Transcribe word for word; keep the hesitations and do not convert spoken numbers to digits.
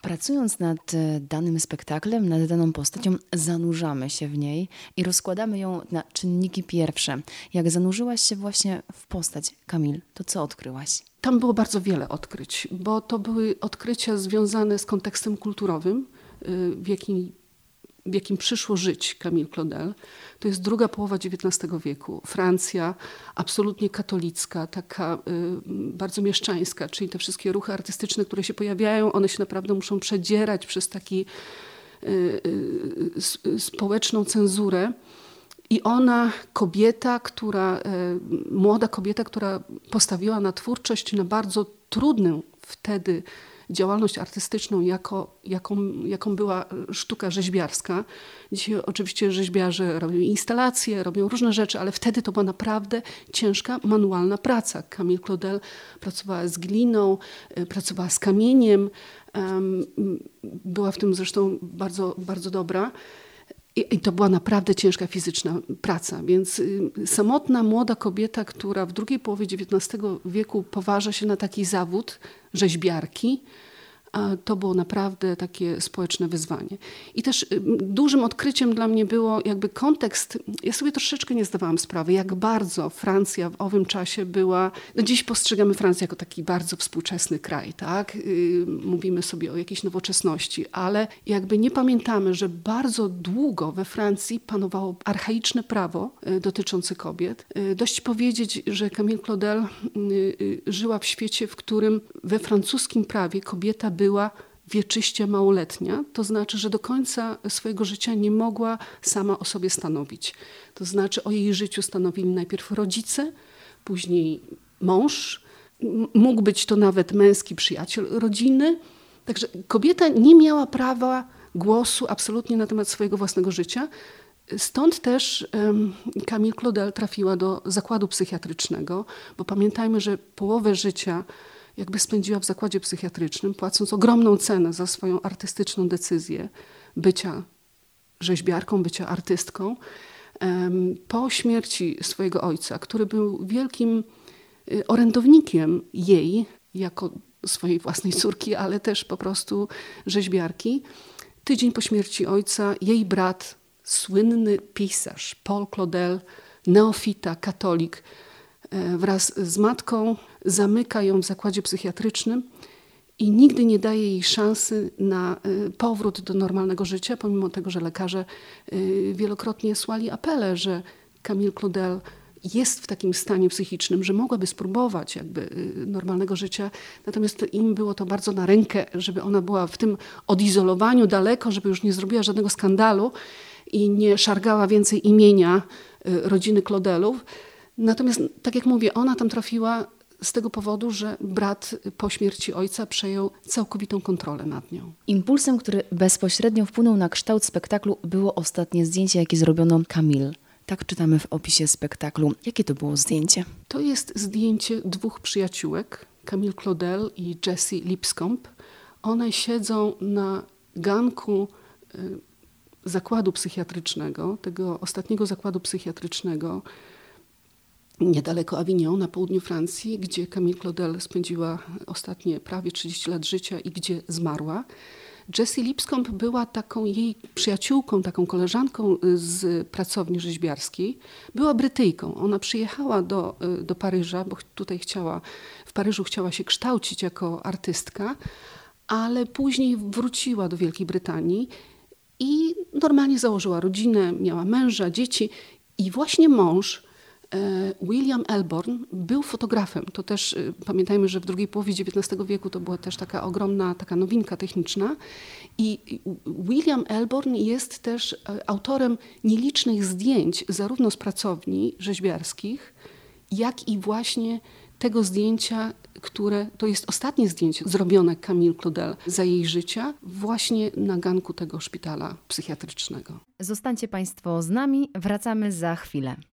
Pracując nad e, danym spektaklem, nad daną postacią, zanurzamy się w niej i rozkładamy ją na czynniki pierwsze. Jak zanurzyłaś się właśnie w postać, Camille, to co odkryłaś? Tam było bardzo wiele odkryć, bo to były odkrycia związane z kontekstem kulturowym, y, w jakim, w jakim przyszło żyć Camille Claudel. To jest druga połowa dziewiętnastego wieku. Francja, absolutnie katolicka, taka y, bardzo mieszczańska, czyli te wszystkie ruchy artystyczne, które się pojawiają, one się naprawdę muszą przedzierać przez taki y, y, społeczną cenzurę. I ona, kobieta, która, młoda kobieta, która postawiła na twórczość, na bardzo trudną wtedy działalność artystyczną, jako, jaką, jaką była sztuka rzeźbiarska. Dzisiaj oczywiście rzeźbiarze robią instalacje, robią różne rzeczy, ale wtedy to była naprawdę ciężka, manualna praca. Camille Claudel pracowała z gliną, pracowała z kamieniem, była w tym zresztą bardzo, bardzo dobra. I to była naprawdę ciężka fizyczna praca, więc samotna młoda kobieta, która w drugiej połowie dziewiętnastego wieku poważa się na taki zawód rzeźbiarki, to było naprawdę takie społeczne wyzwanie. I też dużym odkryciem dla mnie było jakby kontekst. Ja sobie troszeczkę nie zdawałam sprawy, jak bardzo Francja w owym czasie była. No dziś postrzegamy Francję jako taki bardzo współczesny kraj, tak? Mówimy sobie o jakiejś nowoczesności, ale jakby nie pamiętamy, że bardzo długo we Francji panowało archaiczne prawo dotyczące kobiet. Dość powiedzieć, że Camille Claudel żyła w świecie, w którym we francuskim prawie kobieta była była wieczyście małoletnia, to znaczy, że do końca swojego życia nie mogła sama o sobie stanowić. To znaczy o jej życiu stanowili najpierw rodzice, później mąż, mógł być to nawet męski przyjaciel rodziny. Także kobieta nie miała prawa głosu absolutnie na temat swojego własnego życia. Stąd też um, Camille Claudel trafiła do zakładu psychiatrycznego, bo pamiętajmy, że połowę życia jakby spędziła w zakładzie psychiatrycznym, płacąc ogromną cenę za swoją artystyczną decyzję bycia rzeźbiarką, bycia artystką. Po śmierci swojego ojca, który był wielkim orędownikiem jej, jako swojej własnej córki, ale też po prostu rzeźbiarki, tydzień po śmierci ojca jej brat, słynny pisarz Paul Claudel, neofita, katolik, wraz z matką zamyka ją w zakładzie psychiatrycznym i nigdy nie daje jej szansy na powrót do normalnego życia, pomimo tego, że lekarze wielokrotnie słali apele, że Camille Claudel jest w takim stanie psychicznym, że mogłaby spróbować jakby normalnego życia. Natomiast im było to bardzo na rękę, żeby ona była w tym odizolowaniu daleko, żeby już nie zrobiła żadnego skandalu i nie szargała więcej imienia rodziny Claudelów. Natomiast, tak jak mówię, ona tam trafiła z tego powodu, że brat po śmierci ojca przejął całkowitą kontrolę nad nią. Impulsem, który bezpośrednio wpłynął na kształt spektaklu, było ostatnie zdjęcie, jakie zrobiono Camille. Tak czytamy w opisie spektaklu. Jakie to było zdjęcie? To jest zdjęcie dwóch przyjaciółek, Camille Claudel i Jessie Lipscomb. One siedzą na ganku y, zakładu psychiatrycznego, tego ostatniego zakładu psychiatrycznego, niedaleko Avignon, na południu Francji, gdzie Camille Claudel spędziła ostatnie prawie trzydzieści lat życia i gdzie zmarła. Jessie Lipscomb była taką jej przyjaciółką, taką koleżanką z pracowni rzeźbiarskiej. Była Brytyjką. Ona przyjechała do, do Paryża, bo tutaj chciała, w Paryżu chciała się kształcić jako artystka, ale później wróciła do Wielkiej Brytanii i normalnie założyła rodzinę, miała męża, dzieci i właśnie mąż William Elbourn był fotografem. To też pamiętajmy, że w drugiej połowie dziewiętnastego wieku to była też taka ogromna taka nowinka techniczna. I William Elbourn jest też autorem nielicznych zdjęć zarówno z pracowni rzeźbiarskich, jak i właśnie tego zdjęcia, które to jest ostatnie zdjęcie zrobione Camille Claudel za jej życia właśnie na ganku tego szpitala psychiatrycznego. Zostańcie Państwo z nami, wracamy za chwilę.